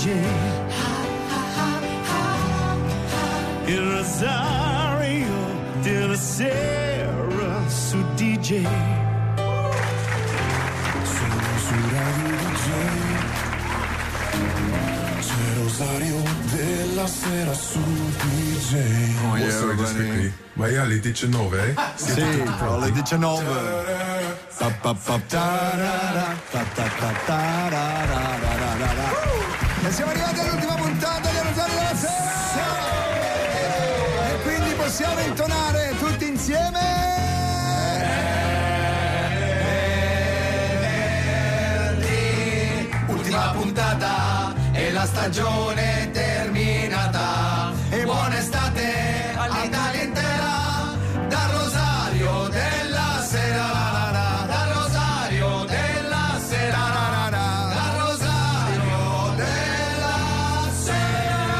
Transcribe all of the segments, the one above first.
DJ. Il rosario della sera su DJ. Sono su Radio DJ. C'è Rosario della sera su DJ. Oh yeah, vai alle 19? Sì, alle 19. E siamo arrivati all'ultima puntata del Rosario della Sera. E quindi possiamo intonare tutti insieme. Ultima puntata e la stagione è terminata. E buona estate all'Italia intera. Dal Rosario della Sera. Dal Rosario della Sera. Dal Rosario della Sera.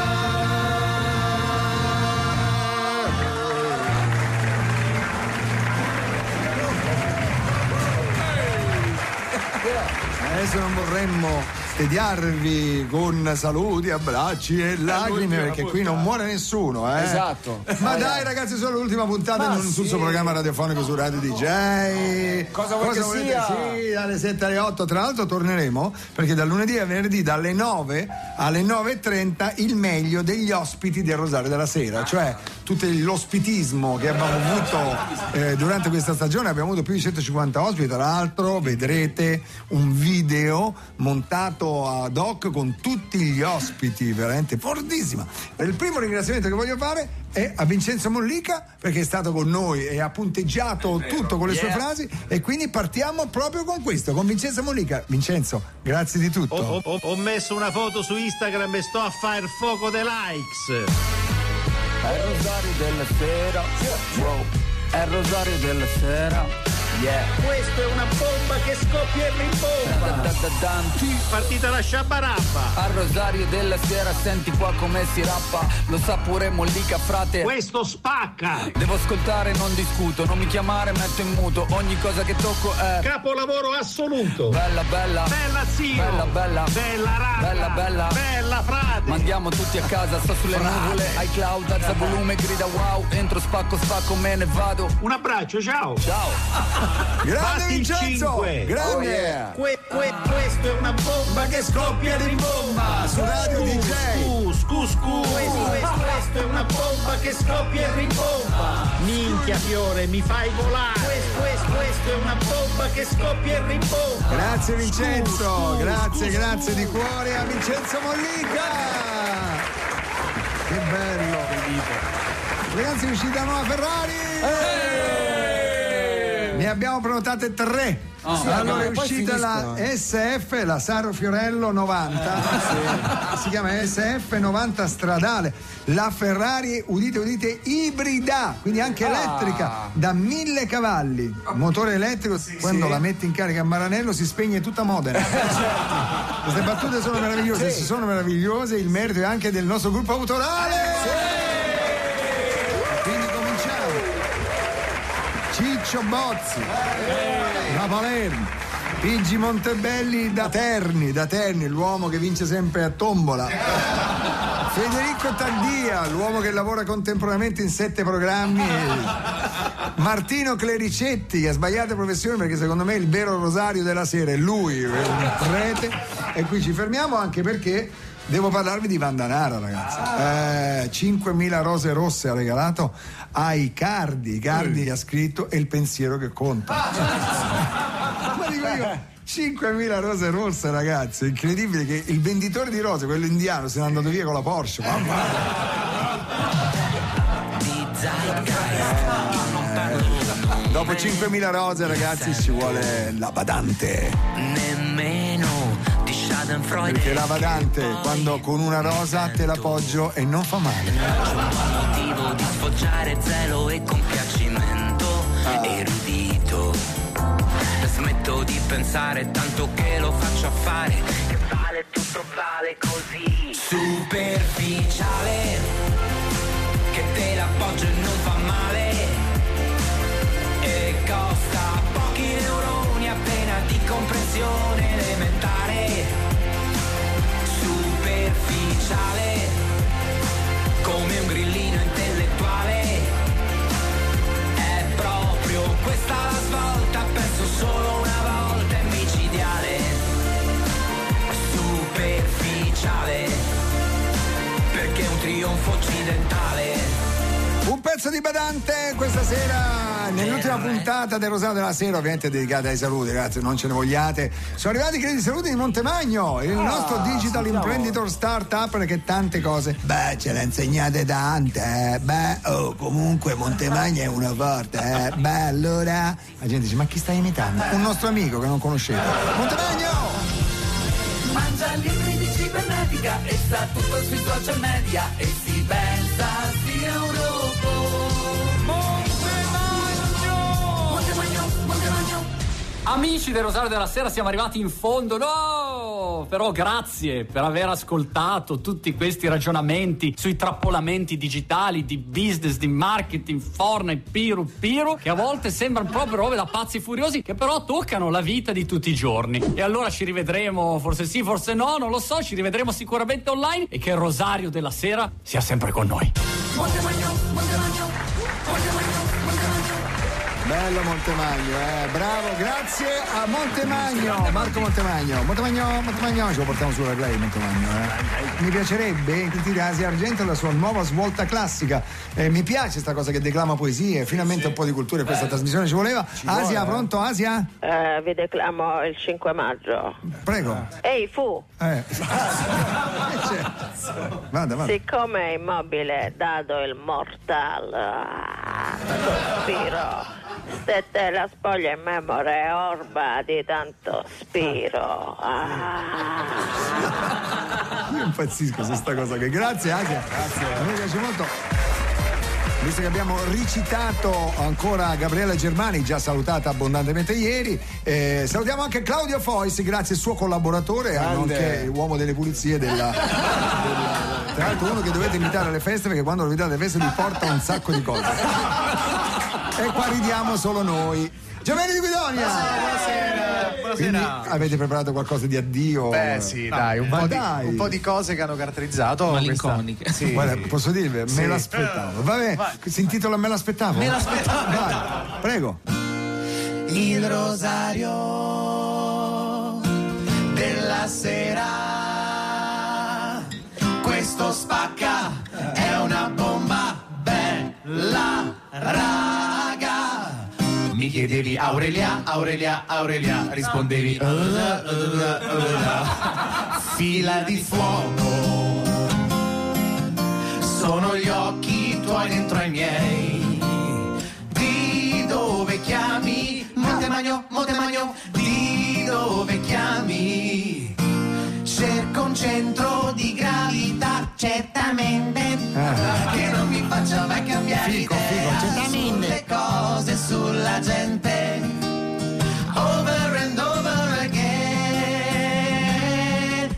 Adesso non vorremmo tediarvi con saluti, abbracci e lacrime, perché qui non muore nessuno, Esatto. Ma dai ragazzi, solo l'ultima puntata in un suo programma radiofonico su Radio DJ. Cosa vuoi che sia? Sì, dalle 7 alle 8. Tra l'altro torneremo, perché dal lunedì a venerdì dalle 9 alle 9:30 il meglio degli ospiti del Rosario della Sera, cioè tutto l'ospitismo che abbiamo avuto durante questa stagione. Abbiamo avuto più di 150 ospiti, tra l'altro vedrete un video montato ad hoc con tutti gli ospiti, veramente fortissima. Il primo ringraziamento che voglio fare è a Vincenzo Mollica, perché è stato con noi e ha punteggiato tutto con le sue frasi, e quindi partiamo proprio con questo, con Vincenzo Mollica. Vincenzo, grazie di tutto. Ho messo una foto su Instagram e sto a fare il fuoco dei likes. È il Rosario della Sera. Wow. È il Rosario della Sera. Yeah. Questa è una bomba che scoppia e rimbomba. Partita la sciabarabba. Al Rosario della Sera senti qua come si rappa. Lo sa pure Mollica, frate. Questo spacca. Devo ascoltare, non discuto. Non mi chiamare, metto in muto. Ogni cosa che tocco è capolavoro assoluto. Bella, bella. Bella zio. Bella, bella. Bella raga. Bella, bella. Bella frate. Mandiamo tutti a casa, sta sulle nuvole. iCloud, alza volume, grida wow. Entro, spacco, me ne vado. Un abbraccio, ciao. Ciao. Grande Vincenzo. Grande. Oh yeah. Questo è una bomba che scoppia e rimbomba. Su Radio DJ. Questo è una bomba che scoppia e rimbomba. Minchia Fiore, mi fai volare. Questo è una bomba che scoppia e rimbomba. Grazie Vincenzo, grazie di cuore a Vincenzo Mollica. Che bello. Ragazzi, è uscita una nuova Ferrari. Ne abbiamo prenotate 3. Allora è uscita la SF, la Saro Fiorello 90, si chiama SF 90 stradale, la Ferrari, udite, ibrida, quindi anche elettrica, da 1000 cavalli, motore elettrico, quando la metti in carica a Maranello si spegne tutta Modena. Queste battute sono meravigliose, se sono meravigliose il merito è anche del nostro gruppo autorale. Quindi cominciamo. Ciccio Bozzi da Palermo, Pigi Montebelli da Terni, l'uomo che vince sempre a tombola, Federico Taddia, l'uomo che lavora contemporaneamente in 7 programmi, Martino Clericetti, che ha sbagliato professione perché secondo me il vero Rosario della Sera è lui, un prete. E qui ci fermiamo, anche perché devo parlarvi di Vandanara, ragazzi. 5.000 rose rosse ha regalato ai Cardi ha scritto "È il pensiero che conta". Ma dico io, 5.000 rose rosse, ragazzi, incredibile che il venditore di rose, quello indiano, se n'è andato via con la Porsche. Dopo 5.000 rose, ragazzi, ci vuole la badante. Perché la badante, quando con una rosa te l'appoggio e non fa male. Motivo di sfoggiare zelo e compiacimento erudito. Smetto di pensare tanto che lo faccio affare. Che vale tutto, vale così. Superficiale, che te l'appoggio e non fa male. E costa pochi neuroni appena di comprensione elementare. Superficiale, di Badante questa sera, nell'ultima puntata del Rosario della Sera, ovviamente dedicata ai saluti, ragazzi, non ce ne vogliate. Sono arrivati i crediti saluti di Montemagno, il nostro digital imprenditor startup, che tante cose. Beh, ce le insegnate tante, comunque Montemagno è una forte, beh, allora la gente dice: ma chi stai imitando? Un nostro amico che non conoscete. Montemagno! Mangia libri di cibernetica e sta tutto sui social media e si pensa sia Europa. Montemagno. Amici del Rosario della Sera, siamo arrivati in fondo. No! Però grazie per aver ascoltato tutti questi ragionamenti sui trappolamenti digitali, di business, di marketing, Fortnite, Piru, che a volte sembrano proprio robe da pazzi furiosi, che però toccano la vita di tutti i giorni. E allora ci rivedremo, forse sì, forse no, non lo so, ci rivedremo sicuramente online, e che il Rosario della Sera sia sempre con noi. Montemagno. Bello Montemagno, bravo, grazie a Montemagno, Marco Montemagno, ce lo portiamo sulla play Montemagno, Mi piacerebbe intitolare Asia Argento la sua nuova svolta classica, mi piace sta cosa che declama poesie, finalmente un po' di cultura in questa trasmissione ci voleva. Asia, pronto Asia? Vi declamo il 5 maggio. Prego. Ehi fu! Vada. Siccome Immobile dato il mortal, Spiro, stette la spoglia in memoria orba di tanto Spiro. Io impazzisco su sta cosa, che grazie Asia. Grazie. A me piace molto. Visto che abbiamo recitato ancora Gabriella Germani, già salutata abbondantemente ieri, salutiamo anche Claudio Fois, grazie al suo collaboratore, nonché uomo delle pulizie della tra l'altro uno che dovete invitare alle feste, perché quando lo invitate alle feste vi porta un sacco di cose. E qua ridiamo solo noi. Giovanni di Guidonia! Buonasera. Quindi avete preparato qualcosa di addio? Beh sì, dai, un po' di cose che hanno caratterizzato malinconiche. Sì. Guarda, posso dirvi, me l'aspettavo. Vabbè, si intitola Me l'aspettavo. Vai, prego. Il rosario della sera, questo spacca, è una bomba bella raga. Mi chiedevi Aurelia, rispondevi fila di fuoco, sono gli occhi tuoi dentro ai miei. Di dove chiami? Montemagno, di dove chiami? Cerco un centro di gravità, certamente, che non mi faccia mai cambiare idea sulle cose, sulla gente. Over and over again.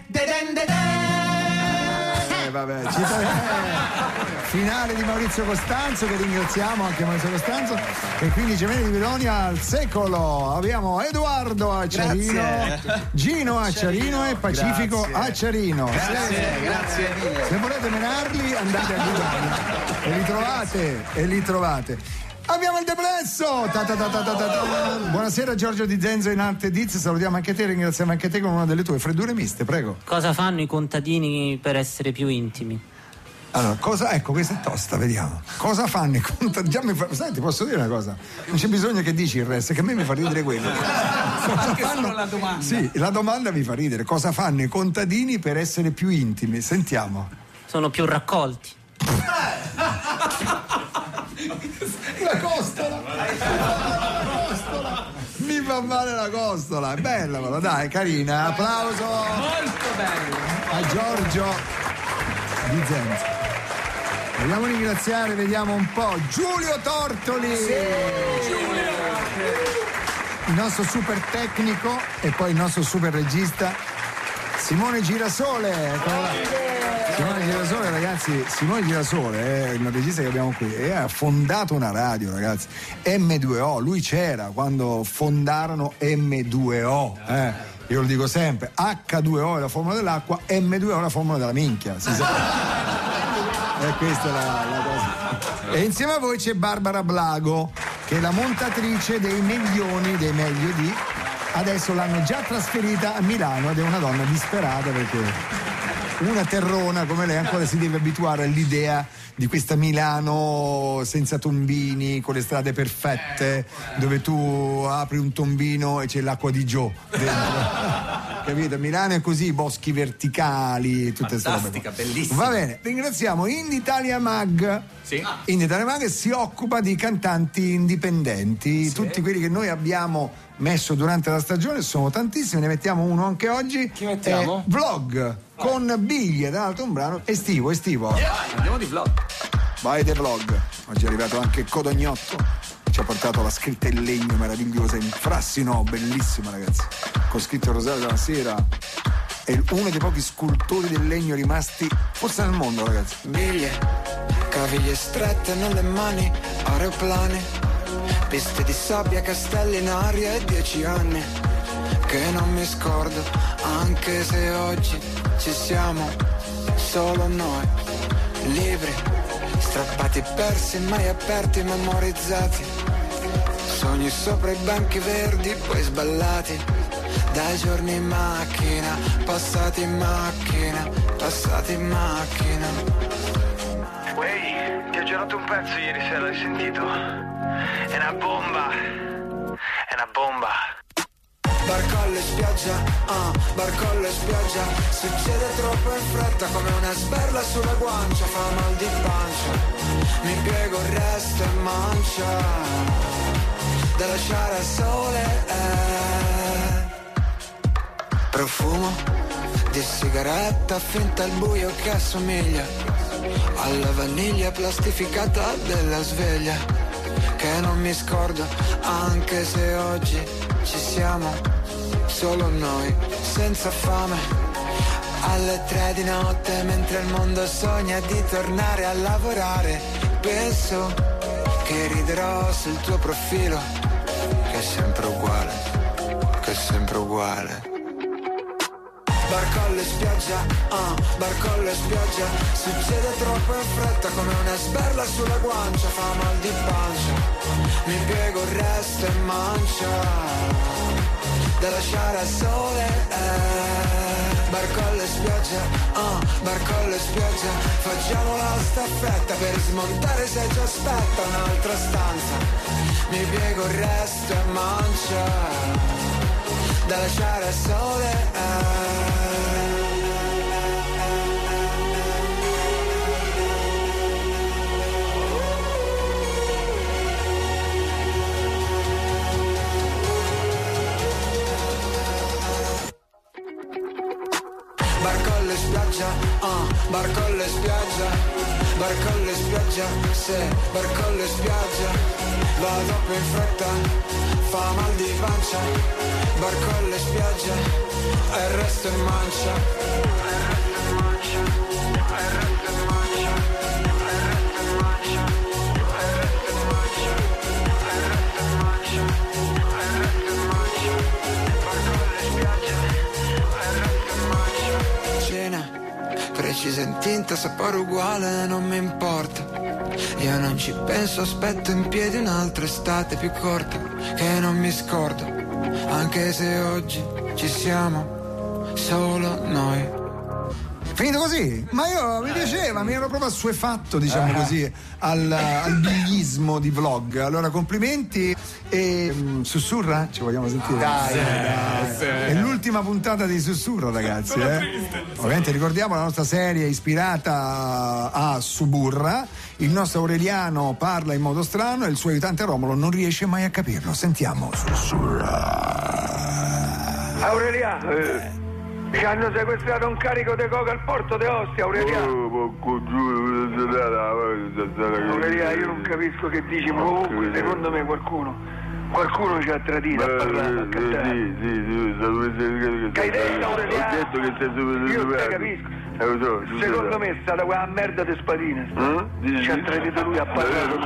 Vabbè, finale di Maurizio Costanzo, che ringraziamo anche Maurizio Costanzo, e quindi Gemelli di Guidonia al secolo. Abbiamo Edoardo Acciarino, Gino Acciarino e Pacifico Acciarino. Grazie mille. Se volete menarli andate a Guidonia e li trovate. Abbiamo il deplesso! Buonasera Giorgio Di Zenzo in arte Diz, salutiamo anche te, ringraziamo anche te con una delle tue freddure miste, prego. Cosa fanno i contadini per essere più intimi? Allora, ecco, questa è tosta, vediamo. Cosa fanno i contadini? Senti, posso dire una cosa? Non c'è bisogno che dici il resto, che a me mi fa ridere quello. Anche solo la domanda. Sì, la domanda mi fa ridere. Cosa fanno i contadini per essere più intimi? Sentiamo. Sono più raccolti. La costola! Mi fa male la costola, è bella però, dai, carina, applauso! Molto bello! A Giorgio Di Zenzo. Vogliamo ringraziare, vediamo un po', Giulio Tortoli! Sì, Giulio! Il nostro super tecnico e poi il nostro super regista Simone Girasole. Simone Girasole, ragazzi, Simone Girasole è il regista che abbiamo qui e ha fondato una radio, ragazzi, M2O. Lui c'era quando fondarono M2O, io lo dico sempre, H2O è la formula dell'acqua, M2O è la formula della minchia, si sa. E questa è la cosa. E insieme a voi c'è Barbara Blago, che è la montatrice dei milioni dei meglio di. Adesso l'hanno già trasferita a Milano ed è una donna disperata, perché una terrona come lei ancora si deve abituare all'idea di questa Milano senza tombini, con le strade perfette, dove tu apri un tombino e c'è l'acqua di Gio dentro. Capito? Milano è così, boschi verticali, tutte queste robe. Fantastica, bellissima. Va bene, ringraziamo Indie Italia Mag. Sì. Indie Italia Mag si occupa di cantanti indipendenti, tutti quelli che noi abbiamo messo durante la stagione, sono tantissimi, ne mettiamo uno anche oggi. Chi mettiamo? Vlog con Biglie, tra l'altro un brano estivo. Andiamo di Vlog. Vai The Vlog. Oggi è arrivato anche Codognotto, ci ha portato la scritta in legno meravigliosa in Frassino, bellissima ragazzi, con scritto Rosario della Sera. È uno dei pochi scultori del legno rimasti forse nel mondo, ragazzi. Biglie, caviglie strette nelle mani, aeroplani, piste di sabbia, castelli in aria e 10 anni che non mi scordo, anche se oggi ci siamo solo noi, libri, strappati, persi, mai aperti, memorizzati, sogni sopra i banchi verdi, poi sballati, dai giorni in macchina, passati in macchina, passati in macchina. Ehi, ti ho girato un pezzo ieri sera, l'hai sentito? È una bomba, è una bomba. Barcolle spiaggia, barcolle spiaggia, succede troppo in fretta come una sberla sulla guancia, fa mal di pancia, mi piego il resto e mancia, da lasciare al sole, profumo di sigaretta finta al buio che assomiglia alla vaniglia plastificata della sveglia, che non mi scordo, anche se oggi ci siamo solo noi, senza fame, alle 3 di notte mentre il mondo sogna di tornare a lavorare, penso che riderò sul tuo profilo, che è sempre uguale, che è sempre uguale. Barcolle spiaggia, barcolle spiaggia, succede troppo in fretta come una sberla sulla guancia, fa mal di pancia, mi piego il resto e mancia, da lasciare al sole, barcolle spiaggia, barcolle spiaggia, facciamo la staffetta per smontare se ci aspetta un'altra stanza, mi piego il resto e mancia, da lasciare al sole, barcolle spiaggia, barcolle spiaggia, barcolle spiaggia, se barcolle spiaggia, va troppo in fretta, fa mal di pancia, barcolle spiaggia, e il resto in mancia, e il resto in mancia, e il resto in mancia, e il resto in mancia, e il resto in mancia, e il resto in mancia, e il resto in mancia, barcolle spiaggia, e il resto in mancia. Cena, precisa in tinta, sapore uguale, non mi importa. Io non ci penso, aspetto in piedi un'altra estate più corta, che non mi scordo, anche se oggi ci siamo solo noi. Finito così? Ma io mi piaceva, mi ero proprio assuefatto, diciamo così, al biglismo di Vlog. Allora complimenti e Sussurra? Ci vogliamo sentire? Dai. È l'ultima puntata di Sussurro, ragazzi. Ovviamente ricordiamo la nostra serie ispirata a Suburra. Il nostro Aureliano parla in modo strano e il suo aiutante Romolo non riesce mai a capirlo. Sentiamo Sussurra. Aureliano, ci hanno sequestrato un carico di coca al porto di Ostia, Aureliano. Aureliano, io non capisco che dici, ma comunque secondo me qualcuno ci ha tradito, ha parlato, a cantare. Che hai detto, Aureliano? Ho detto che sei super. Io non capisco. Secondo me è stata quella merda di Spadina. Ci ha tradito lui, ha parlato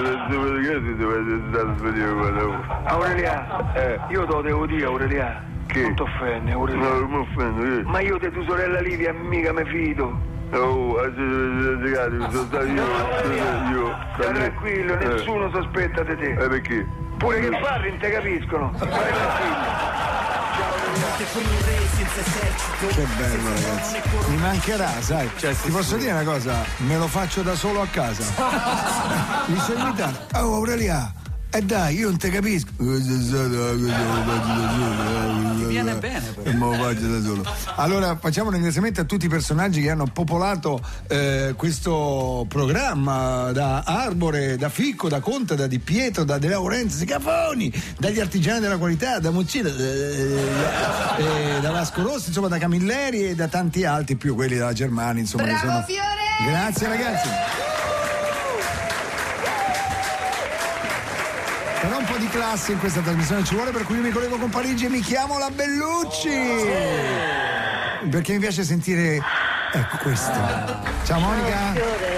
lui. Aureliano, io te lo devo dire, Aureliano. Che? Non ti offendi, Aureliano. No, non mi offendo, che? Ma io di tua sorella Livia mica mi fido. Oh, sono stato io. Stai tranquillo, nessuno sospetta di te. Perché? Pure che parli non te capiscono. Vai tranquillo. Ciao, Che bello, ragazzi. Mi mancherà, sai. Ti posso dire una cosa? Me lo faccio da solo a casa. Mi so imitare. Oh, Aurelia. Dai, io non te capisco. Viene bene però. Me lo faccio da solo. Allora facciamo un ringraziamento a tutti i personaggi che hanno popolato questo programma, da Arbore, da Ficco, da Conte, da Di Pietro, da De Laurentiis, Cafoni, dagli artigiani della qualità, da Muccino, da Vasco Rossi, insomma da Camilleri e da tanti altri, più quelli della Germania, insomma. Bravo Fiore! Grazie ragazzi. Però un po' di classe in questa trasmissione ci vuole, per cui io mi collego con Parigi e mi chiamo la Bellucci, perché mi piace sentire, ecco, questo. Ciao Monica.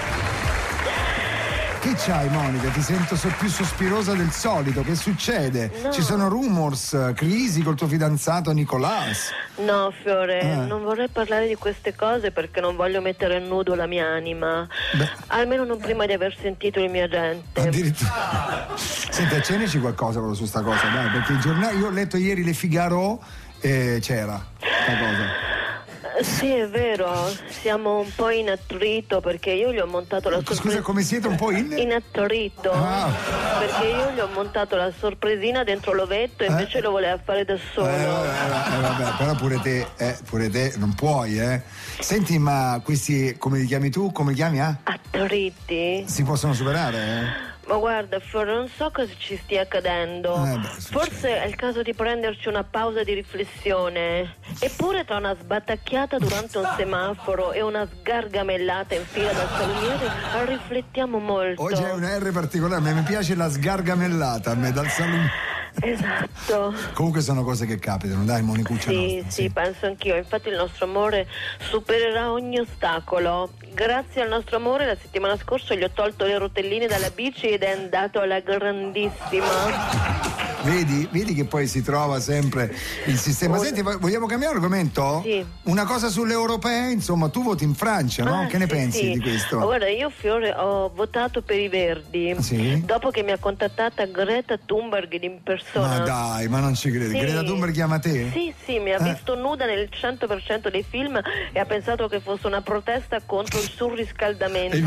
Che c'hai Monica? Ti sento più sospirosa del solito, che succede? No. Ci sono rumors, crisi col tuo fidanzato Nicolás? No Fiore, non vorrei parlare di queste cose perché non voglio mettere a nudo la mia anima. Almeno non prima di aver sentito il mio agente. Addirittura. Senti, accenneci qualcosa però su sta cosa, dai, perché i giornali, io ho letto ieri Le Figaro e c'era sta cosa. Sì, è vero, siamo un po' in attrito perché io gli ho montato la sorpresina. Scusa, come siete un po' in attrito? Perché io gli ho montato la sorpresina dentro l'ovetto e invece lo voleva fare da solo. Vabbè, però pure te non puoi, Senti, ma questi, come li chiami tu? Come li chiami? Attriti? Si possono superare, Ma guarda, Fiore, non so cosa ci stia accadendo. Forse è il caso di prenderci una pausa di riflessione. Eppure tra una sbatacchiata durante un semaforo e una sgargamellata in fila dal salumiere riflettiamo molto. Oggi è un R particolare, mi piace la sgargamellata a me dal salumiere. Esatto. Comunque sono cose che capitano, dai Monicuccia. Sì, penso anch'io. Infatti il nostro amore supererà ogni ostacolo. Grazie al nostro amore la settimana scorsa gli ho tolto le rotelline dalla bici ed è andato alla grandissima. Vedi che poi si trova sempre il sistema. Senti, vogliamo cambiare argomento? Sì. Una cosa sulle europee, insomma, tu voti in Francia, no? Che ne pensi di questo? Guarda, io Fiore ho votato per i Verdi. Sì? Dopo che mi ha contattata Greta Thunberg in persona. Ma dai, ma non ci credo. Sì. Greta Thunberg chiama te? Sì, mi ha visto nuda nel 100% dei film e ha pensato che fosse una protesta contro il surriscaldamento.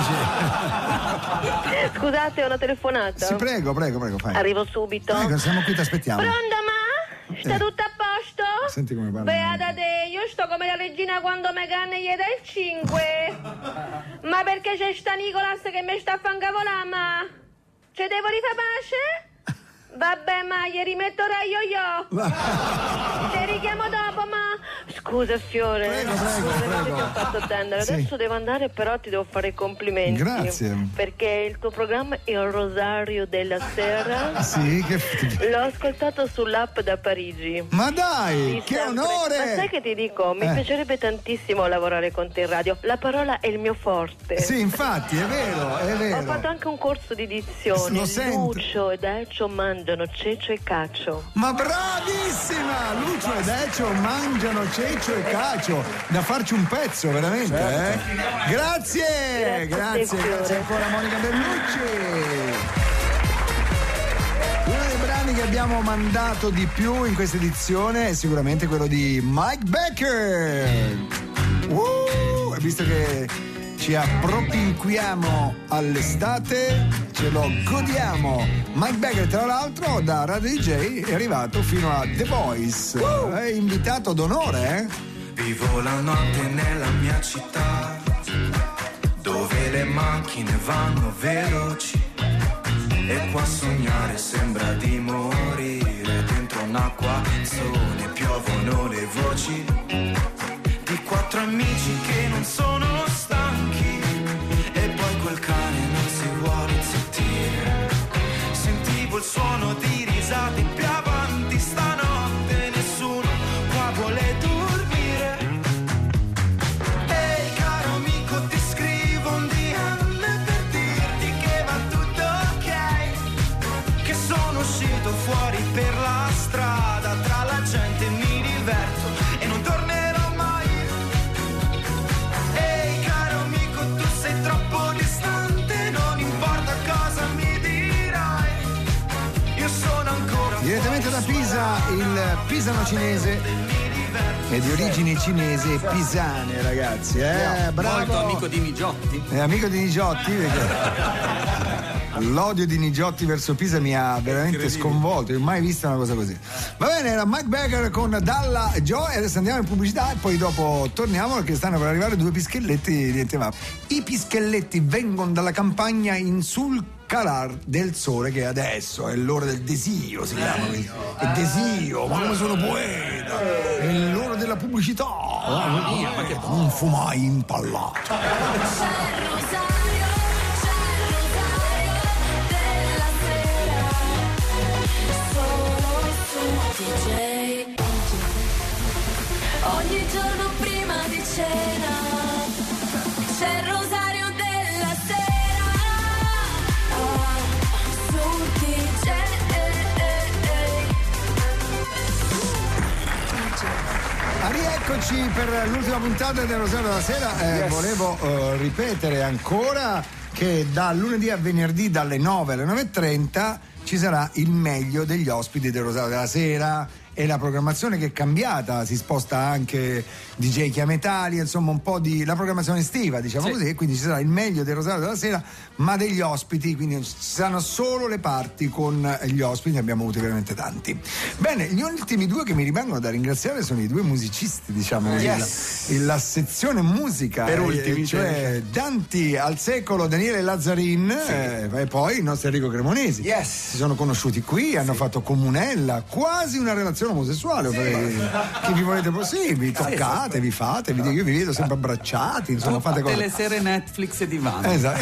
Scusate, ho una telefonata. Sì, prego, fai. Arrivo subito. Prego, siamo qui, ti aspettiamo. Pronto, ma? Sta tutto a posto? Senti come parla. Beata te, io sto come la regina quando Meghan gli dà il 5. Ma perché c'è sta Nicolas che mi sta a fancavolare, ma? Ci devo rifare pace? Vabbè, ma gli rimetterò io. Ti richiamo dopo, ma... Scusa Fiore. Prego. Ti ho fatto attendere. Sì. Adesso devo andare, però ti devo fare i complimenti. Grazie. Perché il tuo programma è il Rosario della Sera. Sì, L'ho ascoltato sull'app da Parigi. Ma dai, che onore! Ma sai che ti dico? Mi piacerebbe tantissimo lavorare con te in radio. La parola è il mio forte. Sì, infatti, è vero. Ho fatto anche un corso di dizione. Lo sento. Lucio ed Ecio mangiano cecio e cacio. Ma bravissima! Lucio ed Ecio mangiano cecio e cacio. Da farci un pezzo, veramente, Grazie ancora Monica Bellucci. Uno dei brani che abbiamo mandato di più in questa edizione è sicuramente quello di Mike Becker. Visto che ci appropinquiamo all'estate, ce lo godiamo. Mike Becker, tra l'altro, da Radio DJ è arrivato fino a The Voice. È invitato d'onore, Vivo la notte nella mia città, dove le macchine vanno veloci, e qua sognare sembra di morire. Dentro un acquazzone piovono le voci di 4 amici che non sono stanchi, e poi quel cane non si vuole zittire. Sentivo il suono di risate più avanti stanotte, nessuno qua vuole dormire. Ehi caro amico, ti scrivo un DM per dirti che va tutto ok, che sono uscito fuori per la strada, tra la gente mi diverto e non tornerò mai. Ehi caro amico, tu sei troppo distante, non importa cosa mi dirai, io sono ancora Direttamente da Pisa, il pisano cinese è di origini cinesi e pisane, ragazzi. Bravo. Molto amico di Nigiotti. È amico di Nigiotti perché l'odio di Nigiotti verso Pisa mi ha veramente sconvolto, io ho mai visto una cosa così. Va bene, era Mike Becker con Dalla Joe e adesso andiamo in pubblicità e poi dopo torniamo perché stanno per arrivare due pischelletti di Etema. I pischelletti vengono dalla campagna in sul calar del sole che adesso è l'ora del desio, si chiama così. È desio, ma come sono poeta, è l'ora della pubblicità. Ma che non fumai impallato. Ogni giorno prima di cena c'è il rosario della sera su DJ. Rieccoci per l'ultima puntata del Rosario della Sera. Volevo ripetere ancora che da lunedì a venerdì dalle 9 alle 9:30 ci sarà il meglio degli ospiti del Rosario della Sera. E la programmazione che è cambiata, si sposta anche DJ Chiametali, insomma un po' di la programmazione estiva, diciamo così, e quindi ci sarà il meglio del Rosario della Sera, ma degli ospiti, quindi ci saranno solo le parti con gli ospiti, ne abbiamo avuti veramente tanti. Bene, gli ultimi due che mi rimangono da ringraziare sono i due musicisti, diciamo così, la sezione musica, per ultimi, cioè Danti al secolo, Daniele Lazzarin e poi il nostro Enrico Cremonesi. Si sono conosciuti qui, hanno fatto comunella, quasi una relazione omosessuale, che vi volete vi toccate, vi fate, io vi vedo sempre abbracciati, insomma fate cose. Tutte le sere Netflix e divano. Esatto,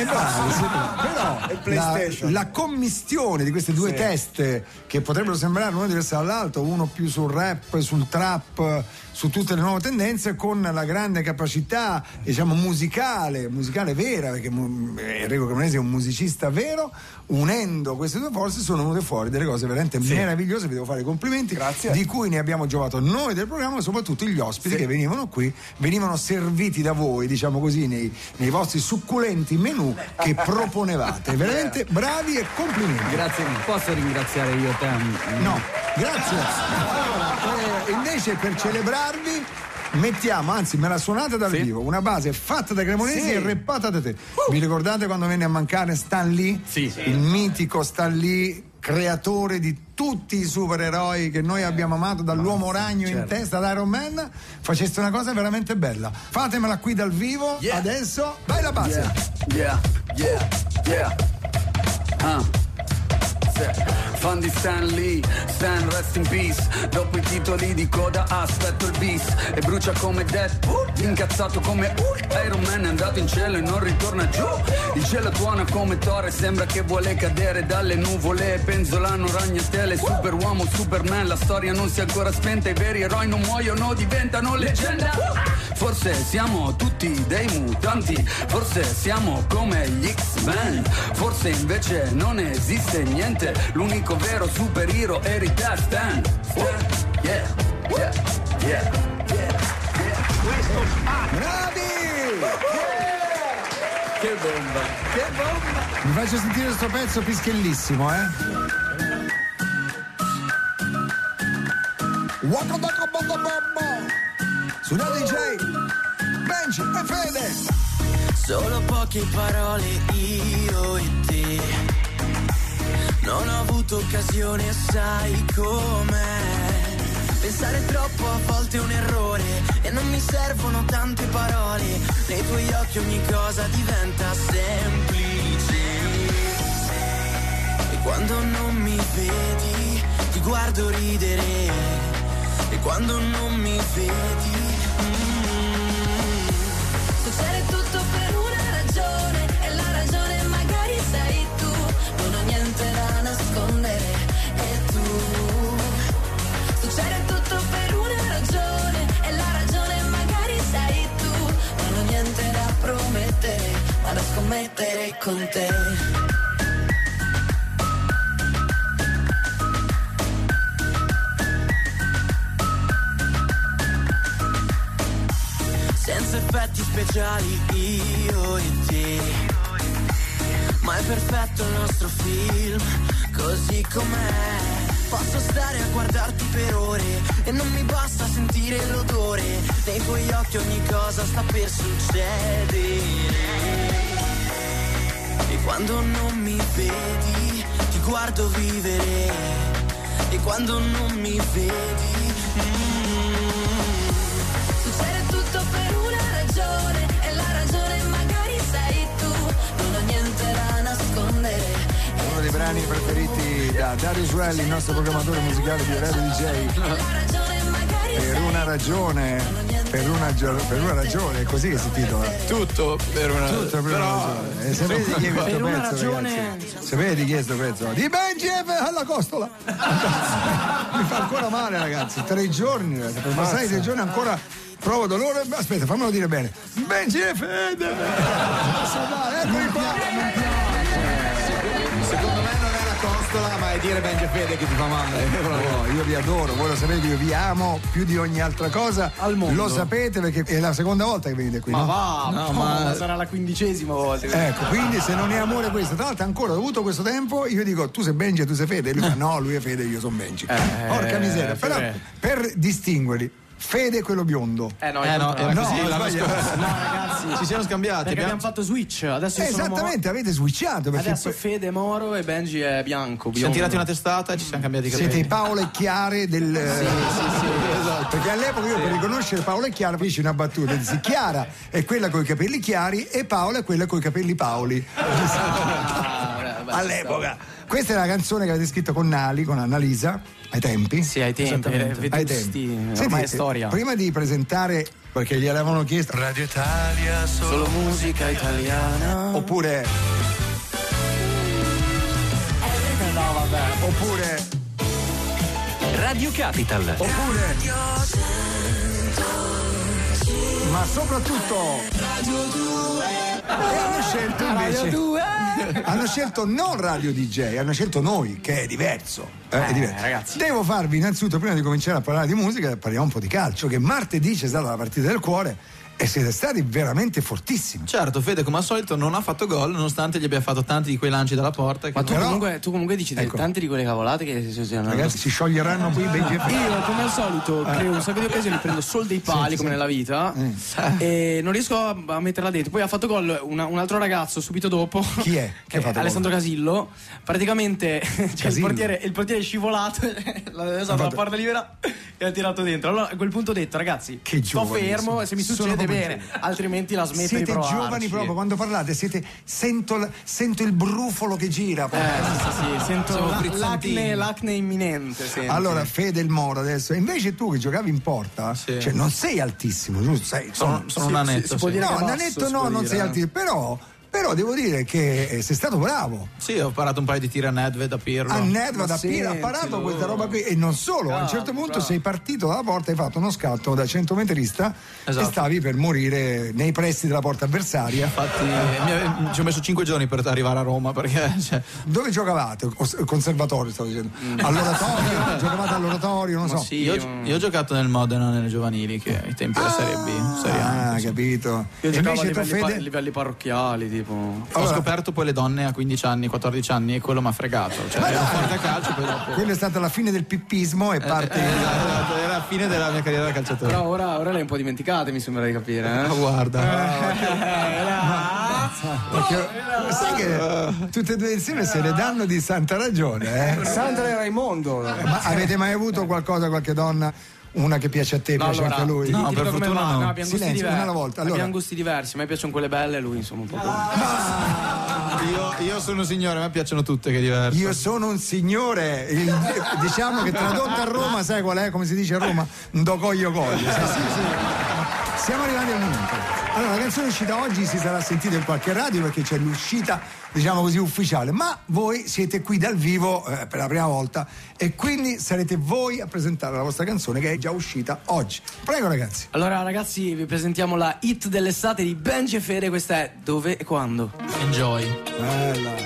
però la commistione di queste due teste che potrebbero sembrare l'una diversa dall'altro, uno più sul rap, sul trap, su tutte le nuove tendenze, con la grande capacità, diciamo, musicale vera, perché Enrico Cremonesi è un musicista vero. Unendo queste due forze sono venute fuori delle cose veramente meravigliose, vi devo fare i complimenti. Grazie. Di cui ne abbiamo giovato noi del programma, e soprattutto gli ospiti che venivano qui, venivano serviti da voi, diciamo così, nei vostri succulenti menù che proponevate. Veramente bravi e complimenti. Grazie, posso ringraziare io te? No, grazie. Invece per celebrarvi mettiamo, anzi me la suonate dal vivo, una base fatta da Cremonesi e rappata da te. Vi ricordate quando venne a mancare Stan Lee? Il mitico Stan Lee, creatore di tutti i supereroi che noi abbiamo amato, dall'uomo ragno in testa ad Iron Man. Faceste una cosa veramente bella, fatemela qui dal vivo adesso. Vai la base. Fan di Stan Lee, Stan rest in peace. Dopo i titoli di coda aspetto il bis e brucia come Deadpool, incazzato come Hulk. Iron Man è andato in cielo e non ritorna giù. Il cielo tuona come Thor e sembra che vuole cadere dalle nuvole. Penzolano ragnatele, superuomo, Superman. La storia non si è ancora spenta, i veri eroi non muoiono, diventano leggenda. Forse siamo tutti dei mutanti, forse siamo come gli X-Men, forse invece non esiste niente, l'unico vero superhero eri te, Stan. Bravi! Che bomba! Vi faccio sentire questo pezzo pischellissimo, su DJ Benji e Fede. Solo poche parole io e te. Non ho avuto occasione, sai com'è. Pensare troppo a volte è un errore e non mi servono tante parole. Nei tuoi occhi ogni cosa diventa semplice. E quando non mi vedi ti guardo ridere. E quando non mi vedi succede tutto per una ragione e la ragione magari sei tu. Non ho niente da nascondere e tu. Succede tutto per una ragione e la ragione magari sei tu. Non ho niente da promettere ma da scommettere con te. senza effetti speciali io e te, ma è perfetto il nostro film così com'è. Posso stare a guardarti per ore e non mi basta sentire l'odore. Nei tuoi occhi ogni cosa sta per succedere. E quando non mi vedi ti guardo vivere. E quando non mi vedi succede tutto per una ragione e la ragione magari sei tu. Non ho niente da nascondere. Uno dei brani preferiti da Darius Ruel, il nostro programmatore musicale di Radio DJ. Per una ragione, per una ragione, è così che si titola. Tutto per una ragione. E se vedi chi è questo per una pezzo, ragione. ragazzi, se vedi chi è questo pezzo di Benji alla costola. Mi fa ancora male, ragazzi. 3 giorni, per passare 3 giorni ancora provo dolore. Aspetta, fammelo dire bene. Benji e Fede. Eccoli qua. Secondo me non è la costola, ma è dire Benji e Fede che ti fa male. No, io vi adoro, voi lo sapete, io vi amo più di ogni altra cosa al mondo. Lo sapete perché è la seconda volta che venite qui. Ma no? va, no, ma sarà la 15ª volta. Ecco, quindi se non è amore questo, tra l'altro ancora dovuto questo tempo, io dico tu sei Benji e tu sei Fede, e lui fa no, lui è Fede e io sono Benji. Porca miseria, però per distinguerli. Fede è quello biondo. No, era così l'anno scorso. No, ragazzi, ci siamo scambiati. Perché abbiamo fatto switch. Adesso esattamente, avete switchato. Adesso Fede è moro e Benji è bianco. Ci siamo tirati una testata e ci siamo cambiati i capelli. Siete i Paolo e Chiare del. Sì, esatto. Perché all'epoca io per riconoscere Paolo e Chiara feci una battuta. Dissi Chiara è quella con i capelli chiari e Paola è quella con i capelli Paoli. All'epoca. Questa è la canzone che avete scritto con Nali, con Annalisa, ai tempi. Sì, ai tempi. Ai tempi. Ormai è storia. Prima di presentare, perché gli avevano chiesto Radio Italia, solo musica italiana. Oppure no, vabbè. Oppure Radio Capital. Oppure ma soprattutto Radio 2. E hanno scelto invece hanno scelto non Radio DJ, hanno scelto noi, che è diverso. È diverso. Ragazzi. Devo farvi innanzitutto, prima di cominciare a parlare di musica, parliamo un po' di calcio, che martedì c'è stata la partita del cuore e siete stati veramente fortissimi. Certo, Fede come al solito non ha fatto gol nonostante gli abbia fatto tanti di quei lanci dalla porta. Ma tu comunque dici tante di quelle cavolate che ragazzi si scioglieranno qui Benji. Io come al solito creo un sacco di occasioni, prendo solo dei pali come nella vita e non riesco a metterla dentro. Poi ha fatto gol un altro ragazzo subito dopo. Chi è? Che ha fatto Alessandro gol? Casillo. Praticamente il portiere è scivolato, l'ha usato la porta libera e ha tirato dentro. Allora a quel punto ho detto ragazzi, sto fermo e se mi succede bene, altrimenti la smetto di provarci. Siete giovani proprio, quando parlate sento il brufolo che gira. Sì, sento l'acne imminente. Senti. Allora Fede il Moro adesso, invece tu che giocavi in porta, cioè non sei altissimo, giusto? Sono un anetto. No, un anetto no, non sei altissimo, però devo dire che sei stato bravo. Sì, ho parato un paio di tiri a Nedved da Pirlo. A Nedved da Pirlo ha parato questa roba qui e non solo, a un certo punto sei partito dalla porta, hai fatto uno scatto da 100 metrista e stavi per morire nei pressi della porta avversaria. Infatti ci ho messo 5 giorni per arrivare a Roma perché Dove giocavate? Conservatorio stavo dicendo. All'oratorio? Giocavate all'oratorio? Non so. Sì, io ho giocato nel Modena nelle giovanili che ai tempi della Serie B, Serie A. Capito. Io giocavo a livelli parrocchiali, tipo. Ho scoperto poi le donne a 15 anni, 14 anni e quello mi ha fregato. Cioè, ero forte a calcio, poi dopo. Quella è stata la fine del pippismo e parte. Era la fine della mia carriera da calciatore. Però ora l'hai un po' dimenticate, mi sembra di capire. Oh, guarda. Perché sai che tutte e due insieme se ne danno di santa ragione, Sandra e Raimondo. Ma avete mai avuto qualche donna? Una che piace a te, piace anche a lui? No, per fortuna no. No, abbiamo gusti diversi. Una alla volta. Allora. Abbiamo gusti diversi, a me piacciono quelle belle e lui insomma un po'. Io sono un signore, a me piacciono tutte che diverse. Io sono un signore, diciamo che tradotto a Roma, sai qual è? Come si dice a Roma? Un docoglio coglio. Sì. Siamo arrivati al momento. Allora, la canzone è uscita oggi, si sarà sentita in qualche radio perché c'è l'uscita, diciamo così, ufficiale, ma voi siete qui dal vivo per la prima volta e quindi sarete voi a presentare la vostra canzone che è già uscita oggi. Prego ragazzi. Allora ragazzi, vi presentiamo la hit dell'estate di Benji e Fede, questa è Dove e Quando. Enjoy. Bella.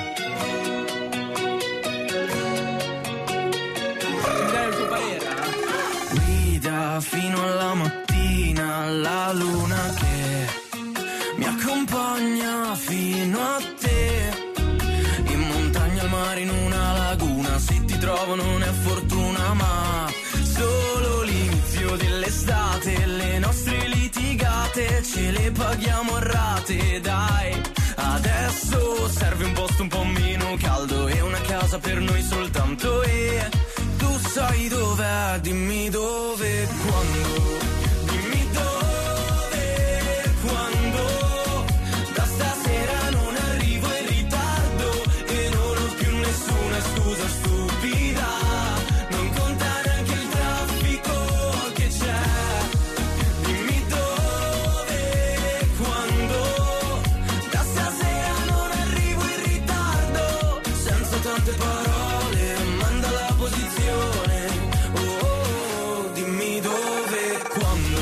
Guida fino alla mattina la luna che mi accompagna fino a te. In montagna, al mare, in una laguna, se ti trovo non è fortuna buona, ma solo l'inizio dell'estate. Le nostre litigate ce le paghiamo a rate, dai. Adesso serve un posto un po' meno caldo e una casa per noi soltanto. E tu sai dov'è, dimmi dove e quando. Dimmi dove e quando. Da stasera non arrivo in ritardo e non ho più nessuna scusa stupida. Non conta neanche il traffico che c'è. Dimmi dove e quando. Da stasera non arrivo in ritardo. Senza tante parole, manda la posizione. Oh, oh, oh, dimmi dove e quando.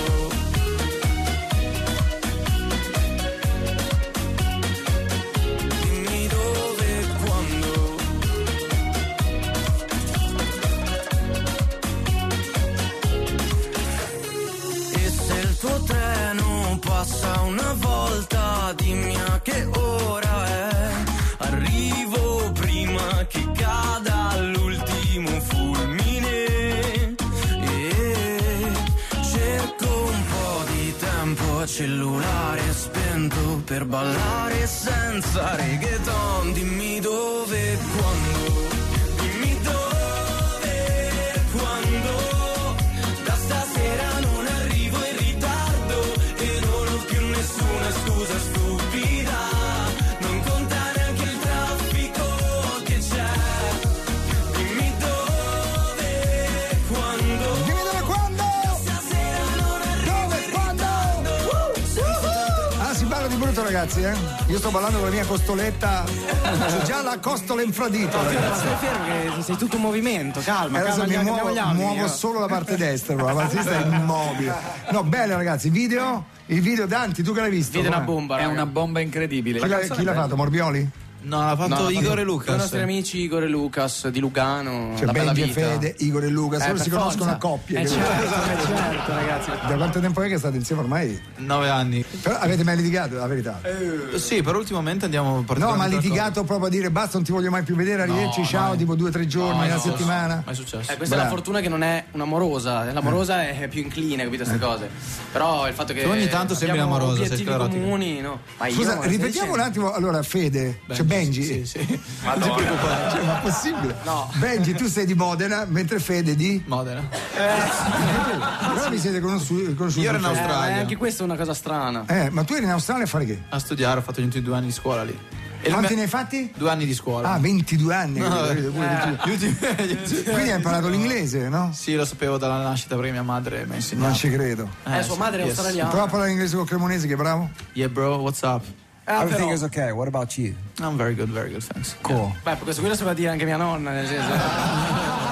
Dimmi dove e quando. E se il tuo treno passa una volta, dimmi a che ora è. Arrivo prima che cada l'ultimo fulmine. E cerco un po' di tempo, cellulare spento per ballare senza reggaeton. Dimmi dove e quando. Dimmi dove e quando. Da stasera non arrivo in ritardo e non ho più nessuna scusa stupida. Non conta neanche il traffico che c'è. Dimmi dove e quando. Dimmi dove e quando. Da stasera non arrivo in ritardo. Ah, si balla di brutto, ragazzi, eh? Io sto ballando con la mia costoletta. C'ho già la costola infradito, ragazzi. Stai fermo che sei tutto movimento, calma, Adesso calma, mi vogliamo. muovo solo la parte destra, la parte sinistra è immobile. No, belle, ragazzi, video? Il video Danti, tu che l'hai visto? Vede una Com'è? bomba, È raga. una bomba incredibile. Chi l'ha fatto? Morbioli? No, l'ha fatto No, Igor e I Lucas. nostri amici Igor e Lucas di Lugano. Cioè la bella Benji e vita. Fede, Igor e Luca, loro per si conoscono forza. a coppie. che- certo, ragazzi. Da quanto tempo è che state insieme ormai? 9 anni. Però avete mai litigato, la verità? Sì, però ultimamente andiamo No, ma particolarmente litigato proprio a dire basta, non ti voglio mai più vedere, arrivederci, No, ciao, mai. tipo 2 o 3 giorni, No, una no, settimana. Mai successo. Questa è la Bravo. fortuna che non è un'amorosa. L'amorosa è più incline, capito, queste cose. Però il fatto che Tu ogni tanto sembri abbiamo amorosa, sei obiettivi sclerotica. comuni, no. Ma io, Scusa, ma stai ripetiamo un dicendo? attimo, allora Fede, cioè Benji. Sì. Non ti preoccupare, cioè, ma è possibile? No. Benji, tu sei di Modena, mentre Fede di? Modena. Però vi siete conosciuti? Io ero in Australia. Anche questa è una cosa strana. Ma tu eri in Australia a fare che? A studiare, ho fatto gli ultimi 2 anni di scuola lì. E Quanti ne hai fatti? 2 anni di scuola. Ah, 22 anni. No, capito? gli ultimi- Quindi hai imparato l'inglese, no? Sì, lo sapevo dalla nascita perché mia madre mi ha insegnato. Non ci credo. Sua madre è australiana. Prova a parlare inglese con Cremonese, che è bravo. Yeah, bro, what's up? Everything però- is okay. What about you? I'm very good, thanks. Cool. Beh, questo qui lo sapeva dire anche mia nonna, nel senso.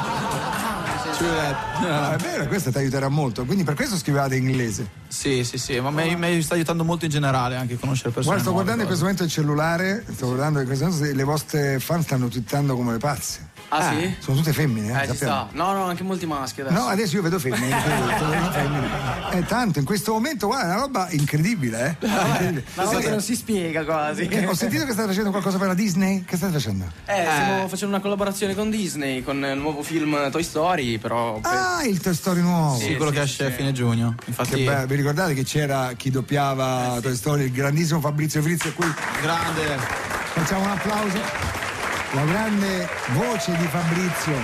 È vero, questo ti aiuterà molto. Quindi per questo scrivevate in inglese. Sì, ma mi sta aiutando molto in generale anche a conoscere persone. Guarda, sto guardando in questo momento il cellulare, sto guardando in questo momento, le vostre fan stanno twittando come le pazze. Ah, sì? Sono tutte femmine, Ci sappiamo. sta. No, anche molti maschi adesso. No, adesso io vedo femmine. È tanto, in questo momento, guarda, è una roba incredibile, Incredibile. Ma che non si spiega quasi. Ho sentito che state facendo qualcosa per la Disney. Che state facendo? Stiamo facendo una collaborazione con Disney, con il nuovo film Toy Story, però. Ah, il Toy Story nuovo. Sì, quello che esce a fine giugno. Infatti, Che bello, vi ricordate che c'era chi doppiava Toy Story, il grandissimo Fabrizio Frizzi, e qui grande. facciamo un applauso. La grande voce di Fabrizio.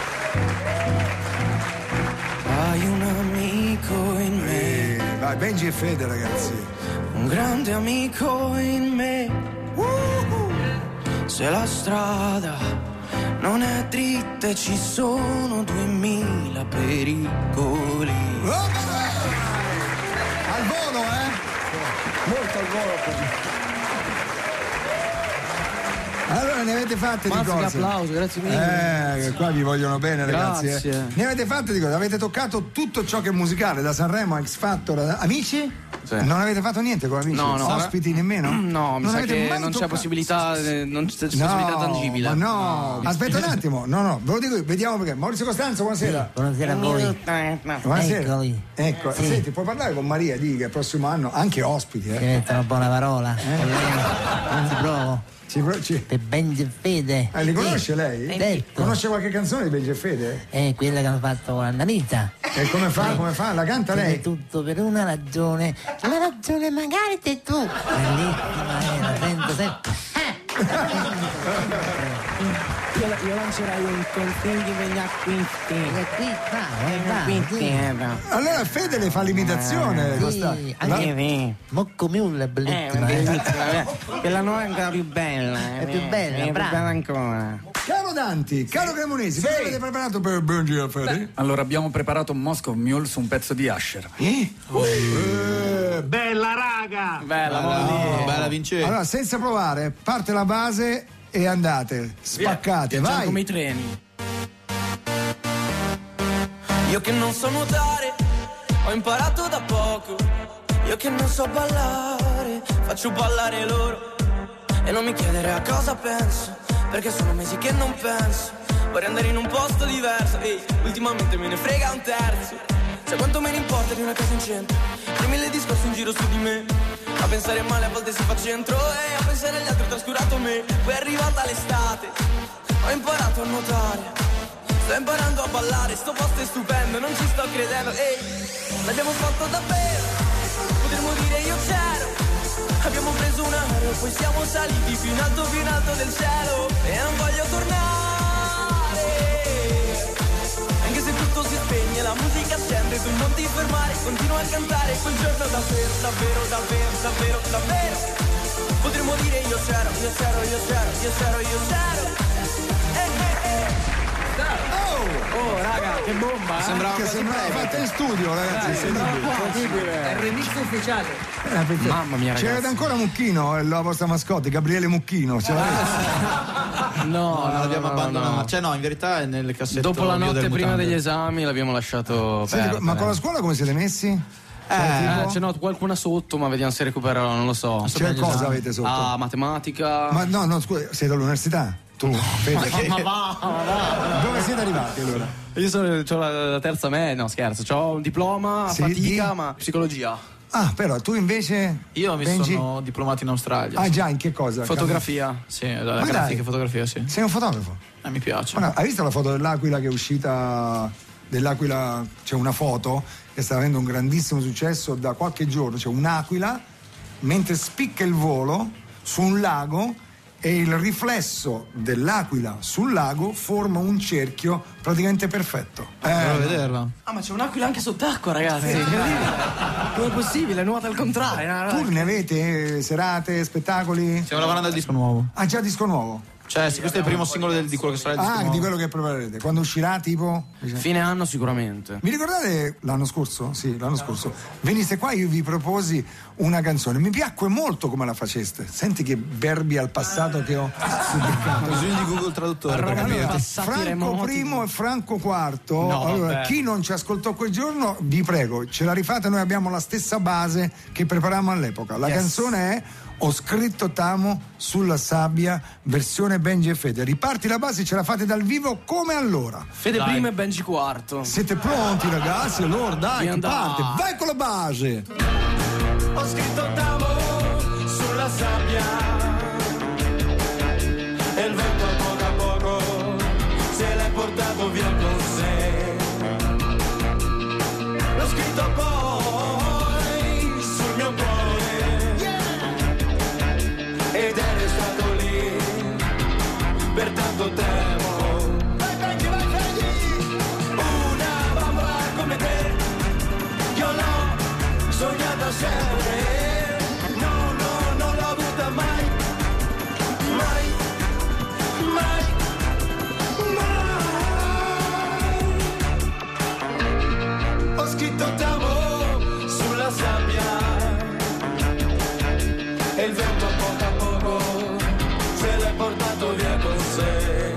Hai un amico in me, Vai, Benji e Fede, ragazzi. un grande amico in me. Se la strada non è dritta e ci sono 2000 pericoli. Al volo, Molto al volo. Allora ne avete fatte di Mazza, che cose. applauso, grazie mille. Che qua vi vogliono bene, ragazzi. Grazie. Ne avete fatte di cose. Avete toccato tutto ciò che è musicale, da Sanremo a X Factor. Amici? Sì. Non avete fatto niente con Amici? No. Ospiti nemmeno? No, mi Non sa avete che mai non c'è toccato? possibilità, possibilità tangibile. Ma no, aspetta un attimo. No, ve lo dico io, vediamo perché. Maurizio Costanzo, buonasera. Buonasera a voi. Buonasera. Eccoli. Ecco, Sì. senti, puoi parlare con Maria di che il prossimo anno anche ospiti, Che mette una buona parola. Con lei non ci provo. Per Benji Fede. Li conosce lei? Certo. Conosce qualche canzone di Benji Fede? Quella che hanno fatto con Annalisa. E come fa? La canta lei? È tutto per una ragione. La ragione magari sei tu. Bellissima, la sento sempre. Io lancerei un consigli per gli acquisti. Allora Fede le fa l'imitazione. Mocco Mule è bellissima. Quella nuova è ancora più bella. È più bella, è più brava. bella ancora. Caro Danti, caro Cremonesi, cosa avete preparato per Benji e Fede? Allora abbiamo preparato Moscow Mule su un pezzo di Usher. Bella raga! Bella Vincenzo. Allora, senza provare, parte la base e andate, spaccate, Viaggiamo vai. come i treni. Io che non so nuotare, ho imparato da poco. Io che non so ballare, faccio ballare loro. E non mi chiedere a cosa penso, perché sono mesi che non penso. Vorrei andare in un posto diverso, ehi, ultimamente me ne frega un terzo. Sai quanto me ne importa di una casa in centro, di 1000 discorsi in giro su di me. A pensare male a volte si fa centro, e a pensare agli altri ho trascurato me. Poi è arrivata l'estate, ho imparato a nuotare, sto imparando a ballare, sto posto è stupendo, non ci sto credendo, ehi, l'abbiamo fatto davvero, potremmo dire io c'ero. Abbiamo preso un aereo, poi siamo saliti più in alto del cielo. E non voglio tornare, anche se tutto si spegne, la musica scende, tu non ti fermare, continua a cantare quel giorno davvero, davvero, davvero, davvero, davvero. Potremmo dire io c'ero, io c'ero, io c'ero, io c'ero, io c'ero. Oh raga, che bomba! Sembrava fatta in studio, ragazzi. È il remix ufficiale. Mamma mia, ragazzi. C'era ancora Mucchino, la vostra mascotte, Gabriele Mucchino. Ce l'avete? No, l'abbiamo abbandonato. no. Cioè no, in verità è nel cassetto. Dopo la mio notte del prima mutande. degli esami l'abbiamo lasciato Senti, ma con la scuola come siete messi? c'è qualcuna sotto, ma vediamo se recupererò, non lo so. C'è cosa avete sotto? Ah, matematica. Ma no, scusa, siete all'università? Tu? Ma va. Dove siete arrivati allora? Io ho la terza no scherzo, ho un diploma, Sì, fatica, ma psicologia. Ah, però tu invece? Io mi Benji? sono diplomato in Australia. Ah già, in che cosa? Fotografia. Sì, la Ma grafica dai. e fotografia, sì. Sei un fotografo? Mi piace. Ma no, hai visto la foto dell'Aquila che è uscita? Dell'Aquila c'è una foto che sta avendo un grandissimo successo da qualche giorno. C'è un'aquila mentre spicca il volo su un lago e il riflesso dell'aquila sul lago forma un cerchio praticamente perfetto. Devo vederla. Ah, ma c'è un'aquila anche sott'acqua, ragazzi. Incredibile. Come è possibile? Nuota al contrario. Tu ne avete serate, spettacoli? Stiamo lavorando al disco nuovo. Ah, già disco nuovo? Cioè, sì, questo è il primo singolo di quello che sarà il disco nuovo. Di quello che preparerete. Quando uscirà, tipo? Fine anno sicuramente. Vi ricordate l'anno scorso? Sì, l'anno scorso. Veniste qua, io vi proposi una canzone. Mi piacque molto come la faceste. Senti che verbi al passato che ho Ho bisogno di Google Traduttore per capire. allora, Franco I e Franco IV. No, allora, vabbè. chi non ci ascoltò quel giorno, vi prego, ce la rifate, noi abbiamo la stessa base che preparammo all'epoca. La canzone è Ho scritto t'amo sulla sabbia, versione Benji e Fede. Riparti la base, ce la fate dal vivo come allora. Fede primo e Benji quarto. Siete pronti ragazzi? Allora dai, Sì, chi parte? Vai con la base. Ho scritto t'amo sulla sabbia e il vento a poco se l'è portato via con sé. L'ho scritto poi sul mio cuore ed è restato lì per tanto tempo. Vai Benji, vai Benji! Una bambola come te io l'ho sognata sempre, no, no, non l'ho avuta mai, mai, mai, mai. Ho scritto t'amo sulla sabbia e il vento a poco se l'è portato via con sé.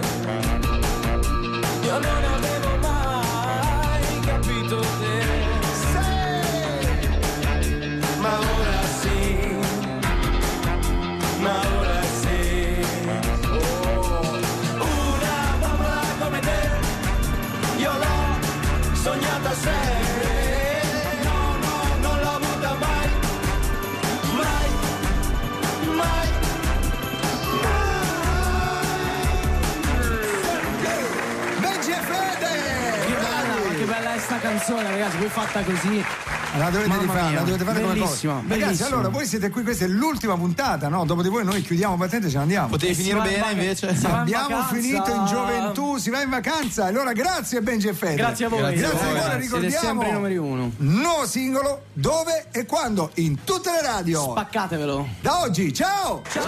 Io non avevo mai capito te. Ma ora sì, ma ora sì. Una bambola come te, io l'ho sognata sempre. No, no, non l'ho avuta mai, mai, mai, mai. Che bella è sta canzone, ragazzi, voi fatta così. La dovete rifare, la dovete fare come bellissima, cosa. Ragazzi, bellissima. allora voi siete qui, questa è l'ultima puntata, no? Dopo di voi noi chiudiamo battente e ce ne andiamo. Potevi finire bene invece. Abbiamo finito in gioventù, si va in vacanza. Allora grazie Benji e Fede. Grazie a voi. Grazie a voi, ricordiamo. Siete sempre i numeri uno. Nuovo singolo, dove e quando? In tutte le radio. Spaccatevelo. Da oggi, ciao! Ciao.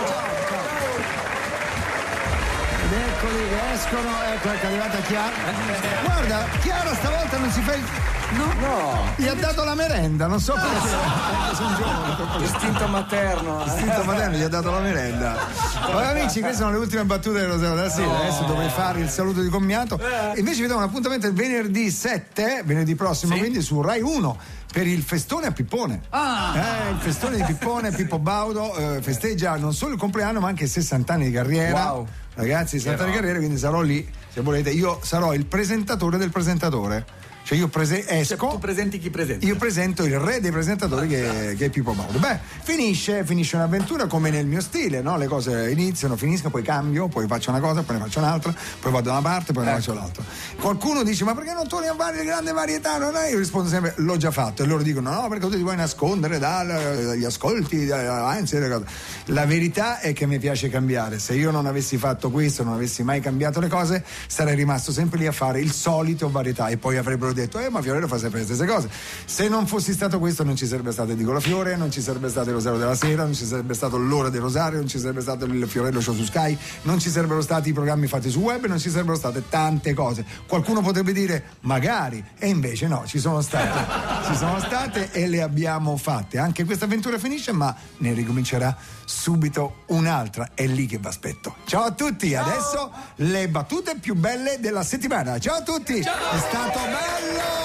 Ed eccoli che escono, ecco è arrivata Chiara. Guarda, Chiara stavolta non si fa il... No. Gli ha dato la merenda, non so perché. Sono giovane. Istinto materno. Istinto materno, gli ha dato la merenda. Allora, amici, queste sono le ultime battute del Rosario della Sera. Adesso dovrei fare il saluto di commiato. Invece vi do un appuntamento il venerdì 7, venerdì prossimo, quindi su Rai 1. Per il festone a Pippone. Il festone di Pippone, Pippo Baudo festeggia non solo il compleanno ma anche 60 anni di carriera. Wow. Ragazzi, 60 anni di carriera, quindi sarò lì, se volete. Io sarò il presentatore del presentatore. Cioè io esco. Tu presenti chi presenta? Io presento il re dei presentatori che è Pippo Baudo. Beh, finisce un'avventura come nel mio stile, no? Le cose iniziano, finiscono, poi cambio, poi faccio una cosa, poi ne faccio un'altra, poi vado da una parte, poi ne faccio l'altra. Qualcuno dice: ma perché non torni a fare grande varietà? Non è? Io rispondo sempre: l'ho già fatto. E loro dicono: no, perché tu ti vuoi nascondere dagli ascolti, anzi, le cose. La verità è che mi piace cambiare. Se io non avessi fatto questo, non avessi mai cambiato le cose, sarei rimasto sempre lì a fare il solito varietà e poi avrebbero detto: ma Fiorello fa sempre le stesse cose. Se non fossi stato questo non ci sarebbe stato Nicola Fiore, non ci sarebbe stato il Rosario della Sera, non ci sarebbe stato l'ora del Rosario, non ci sarebbe stato il Fiorello Show su Sky, non ci sarebbero stati i programmi fatti su web, non ci sarebbero state tante cose. Qualcuno potrebbe dire magari, e invece no, ci sono state e le abbiamo fatte. Anche questa avventura finisce, ma ne ricomincerà subito un'altra, è lì che vi aspetto. Ciao a tutti. Ciao. Adesso le battute più belle della settimana. Ciao a tutti. Ciao. È stato bello.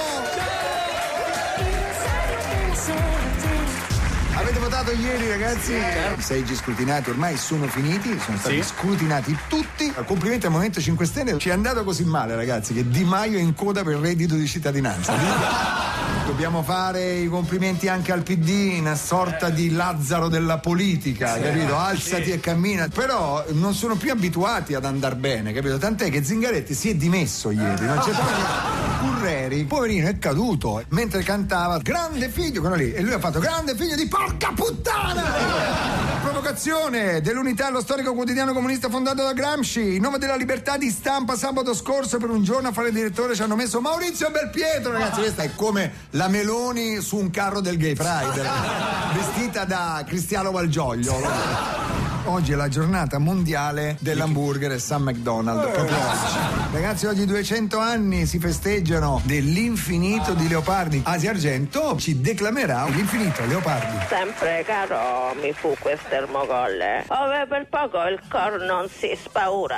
Avete votato ieri, ragazzi? I seggi scrutinati ormai sono finiti, sono stati scrutinati tutti. Complimenti al Movimento 5 Stelle. Ci è andato così male, ragazzi, che Di Maio è in coda per il reddito di cittadinanza. Dobbiamo fare i complimenti anche al PD, una sorta di Lazzaro della politica, capito? Alzati e cammina. Però non sono più abituati ad andar bene, capito? Tant'è che Zingaretti si è dimesso ieri, non c'è proprio. Curreri, poverino, è caduto mentre cantava grande figlio, quello lì, e lui ha fatto grande figlio di porca puttana! Provocazione dell'Unità, lo storico quotidiano comunista fondato da Gramsci. In nome della libertà di stampa, sabato scorso per un giorno a fare il direttore ci hanno messo Maurizio Belpietro, ragazzi. Questa è come la Meloni su un carro del Gay Pride, vestita da Cristiano Malgioglio. Oggi è la giornata mondiale dell'hamburger e Sam McDonald. Proprio oggi. Ragazzi, oggi 200 anni si festeggiano dell'infinito di Leopardi. Asia Argento ci declamerà l'infinito Leopardi. Sempre caro mi fu quel termocolle, ove per poco il cor non si spaura.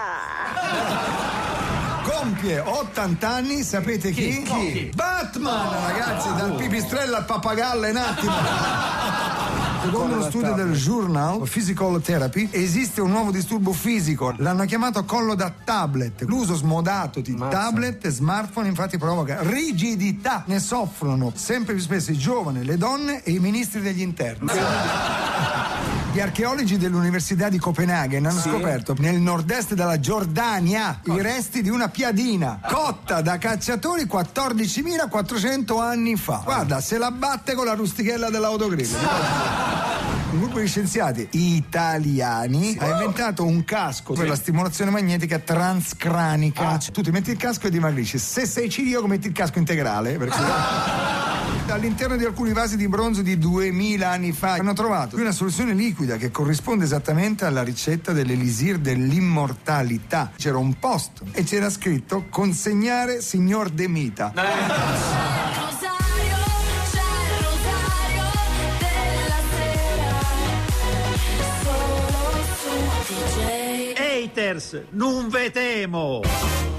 Compie 80 anni, sapete chi? Batman, ragazzi, dal pipistrello al pappagallo in attimo. Secondo uno studio del Journal Physical Therapy esiste un nuovo disturbo fisico, l'hanno chiamato collo da tablet. L'uso smodato di tablet e smartphone infatti provoca rigidità, ne soffrono sempre più spesso i giovani, le donne e i ministri degli interni. Gli archeologi dell'Università di Copenaghen hanno scoperto nel nord-est della Giordania i resti di una piadina cotta da cacciatori 14.400 anni fa. Guarda, se la batte con la rustichella dell'autogrill. Un gruppo di scienziati italiani ha inventato un casco per la stimolazione magnetica transcranica. Tu ti metti il casco e dimagrisci. Se sei ciliaco metti il casco integrale, perché all'interno di alcuni vasi di bronzo di 2000 anni fa hanno trovato una soluzione liquida che corrisponde esattamente alla ricetta dell'elisir dell'immortalità. C'era un post e c'era scritto consegnare signor De Mita. Haters, non ve temo!